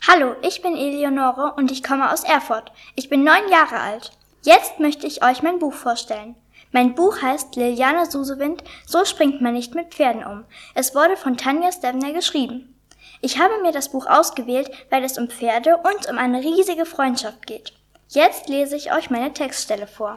Hallo, ich bin Eleonore und ich komme aus Erfurt. Ich bin 9 Jahre alt. Jetzt möchte ich euch mein Buch vorstellen. Mein Buch heißt Liliane Susewind, so springt man nicht mit Pferden um. Es wurde von Tanja Stebner geschrieben. Ich habe mir das Buch ausgewählt, weil es um Pferde und um eine riesige Freundschaft geht. Jetzt lese ich euch meine Textstelle vor.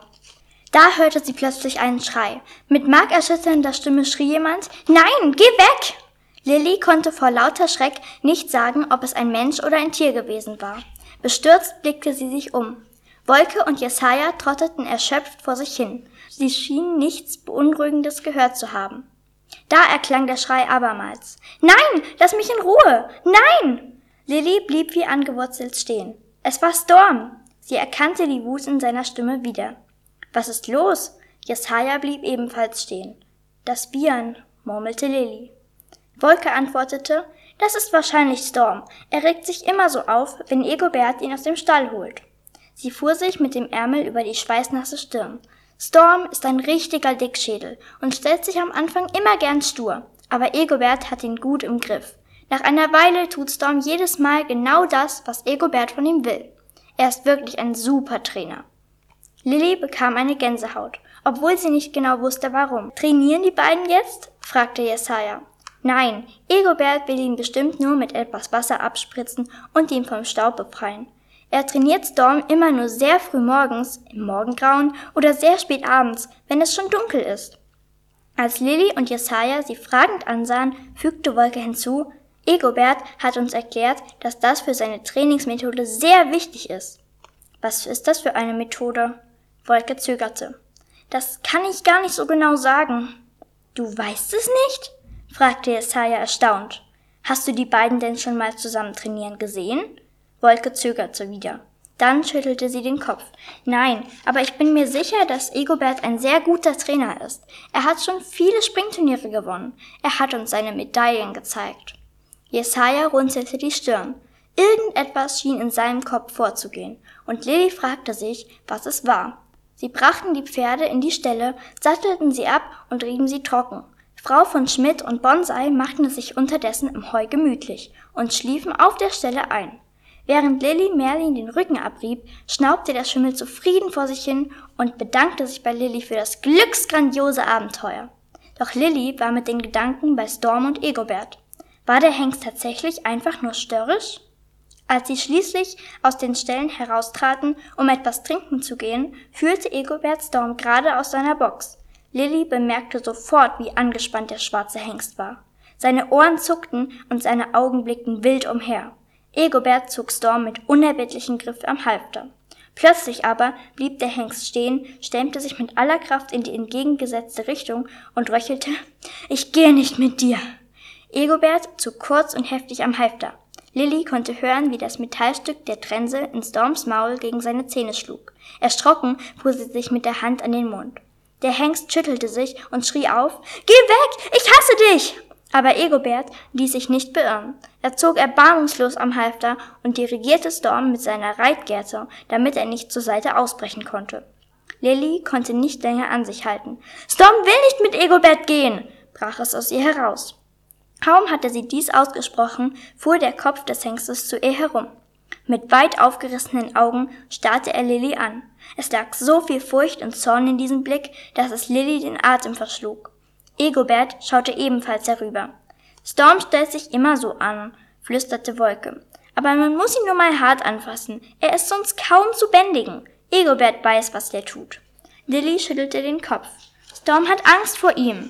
Da hörte sie plötzlich einen Schrei. Mit markerschütternder Stimme schrie jemand: »Nein, geh weg!« Lilli konnte vor lauter Schreck nicht sagen, ob es ein Mensch oder ein Tier gewesen war. Bestürzt blickte sie sich um. Wolke und Jesaja trotteten erschöpft vor sich hin. Sie schienen nichts Beunruhigendes gehört zu haben. Da erklang der Schrei abermals. »Nein, lass mich in Ruhe! Nein!« Lilli blieb wie angewurzelt stehen. Es war Storm. Sie erkannte die Wut in seiner Stimme wieder. »Was ist los?« Jesaja blieb ebenfalls stehen. »Das Bieren«, murmelte Lilli. Wolke antwortete: »Das ist wahrscheinlich Storm. Er regt sich immer so auf, wenn Egobert ihn aus dem Stall holt.« Sie fuhr sich mit dem Ärmel über die schweißnasse Stirn. Storm ist ein richtiger Dickschädel und stellt sich am Anfang immer gern stur. Aber Egobert hat ihn gut im Griff. Nach einer Weile tut Storm jedes Mal genau das, was Egobert von ihm will. Er ist wirklich ein super Trainer. Lilli bekam eine Gänsehaut, obwohl sie nicht genau wusste, warum. »Trainieren die beiden jetzt?« fragte Jesaja. »Nein, Egobert will ihn bestimmt nur mit etwas Wasser abspritzen und ihn vom Staub befreien. Er trainiert Storm immer nur sehr früh morgens, im Morgengrauen oder sehr spät abends, wenn es schon dunkel ist.« Als Lilli und Jesaja sie fragend ansahen, fügte Wolke hinzu: »Egobert hat uns erklärt, dass das für seine Trainingsmethode sehr wichtig ist.« »Was ist das für eine Methode?« Wolke zögerte. »Das kann ich gar nicht so genau sagen.« »Du weißt es nicht?« fragte Jesaja erstaunt. »Hast du die beiden denn schon mal zusammen trainieren gesehen?« Wolke zögerte wieder. Dann schüttelte sie den Kopf. »Nein, aber ich bin mir sicher, dass Egobert ein sehr guter Trainer ist. Er hat schon viele Springturniere gewonnen. Er hat uns seine Medaillen gezeigt.« Jesaja runzelte die Stirn. Irgendetwas schien in seinem Kopf vorzugehen, und Lilli fragte sich, was es war. Sie brachten die Pferde in die Ställe, sattelten sie ab und rieben sie trocken. Frau von Schmidt und Bonsai machten es sich unterdessen im Heu gemütlich und schliefen auf der Stelle ein. Während Lilli Merlin den Rücken abrieb, schnaubte der Schimmel zufrieden vor sich hin und bedankte sich bei Lilli für das glücksgrandiose Abenteuer. Doch Lilli war mit den Gedanken bei Storm und Egobert. War der Hengst tatsächlich einfach nur störrisch? Als sie schließlich aus den Ställen heraustraten, um etwas trinken zu gehen, führte Egobert Storm gerade aus seiner Box. Lilli bemerkte sofort, wie angespannt der schwarze Hengst war. Seine Ohren zuckten und seine Augen blickten wild umher. Egobert zog Storm mit unerbittlichem Griff am Halfter. Plötzlich aber blieb der Hengst stehen, stemmte sich mit aller Kraft in die entgegengesetzte Richtung und röchelte: »Ich gehe nicht mit dir!« Egobert zog kurz und heftig am Halfter. Lilli konnte hören, wie das Metallstück der Trense in Storms Maul gegen seine Zähne schlug. Erschrocken fuhr sie sich mit der Hand an den Mund. Der Hengst schüttelte sich und schrie auf: »Geh weg! Ich hasse dich!« Aber Egobert ließ sich nicht beirren. Er zog erbarmungslos am Halfter und dirigierte Storm mit seiner Reitgerte, damit er nicht zur Seite ausbrechen konnte. Lilli konnte nicht länger an sich halten. »Storm will nicht mit Egobert gehen«, brach es aus ihr heraus. Kaum hatte sie dies ausgesprochen, fuhr der Kopf des Hengstes zu ihr herum. Mit weit aufgerissenen Augen starrte er Lilli an. Es lag so viel Furcht und Zorn in diesem Blick, dass es Lilli den Atem verschlug. Egobert schaute ebenfalls herüber. »Storm stellt sich immer so an«, flüsterte Wolke. »Aber man muss ihn nur mal hart anfassen. Er ist sonst kaum zu bändigen. Egobert weiß, was der tut.« Lilli schüttelte den Kopf. »Storm hat Angst vor ihm.«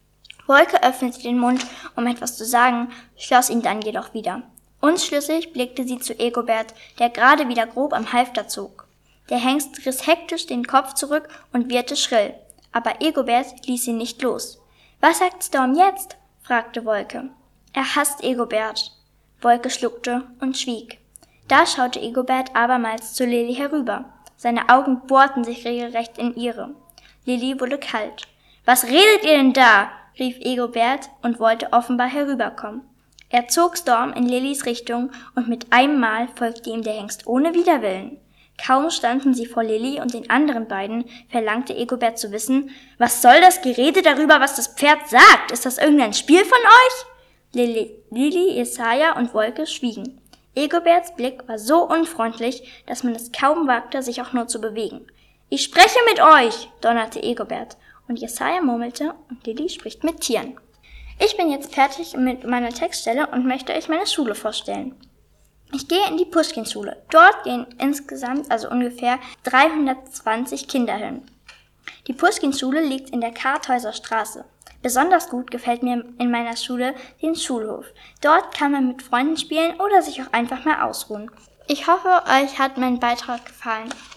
Wolke öffnete den Mund, um etwas zu sagen, schloss ihn dann jedoch wieder. Unschlüssig blickte sie zu Egobert, der gerade wieder grob am Halfter zog. Der Hengst riss hektisch den Kopf zurück und wieherte schrill. Aber Egobert ließ ihn nicht los. »Was sagt Storm jetzt?« fragte Wolke. »Er hasst Egobert.« Wolke schluckte und schwieg. Da schaute Egobert abermals zu Lilli herüber. Seine Augen bohrten sich regelrecht in ihre. Lilli wurde kalt. »Was redet ihr denn da?« rief Egobert und wollte offenbar herüberkommen. Er zog Storm in Lillis Richtung und mit einem Mal folgte ihm der Hengst ohne Widerwillen. Kaum standen sie vor Lilli und den anderen beiden, verlangte Egobert zu wissen: »Was soll das Gerede darüber, was das Pferd sagt? Ist das irgendein Spiel von euch?« Lilli, Jesaja und Wolke schwiegen. Egoberts Blick war so unfreundlich, dass man es kaum wagte, sich auch nur zu bewegen. »Ich spreche mit euch«, donnerte Egobert, und Jesaja murmelte, und Lilli spricht mit Tieren. Ich bin jetzt fertig mit meiner Textstelle und möchte euch meine Schule vorstellen. Ich gehe in die Puschkin-Schule. Dort gehen insgesamt, also ungefähr 320 Kinder hin. Die Puschkin-Schule liegt in der Karthäuser Straße. Besonders gut gefällt mir in meiner Schule den Schulhof. Dort kann man mit Freunden spielen oder sich auch einfach mal ausruhen. Ich hoffe, euch hat mein Beitrag gefallen.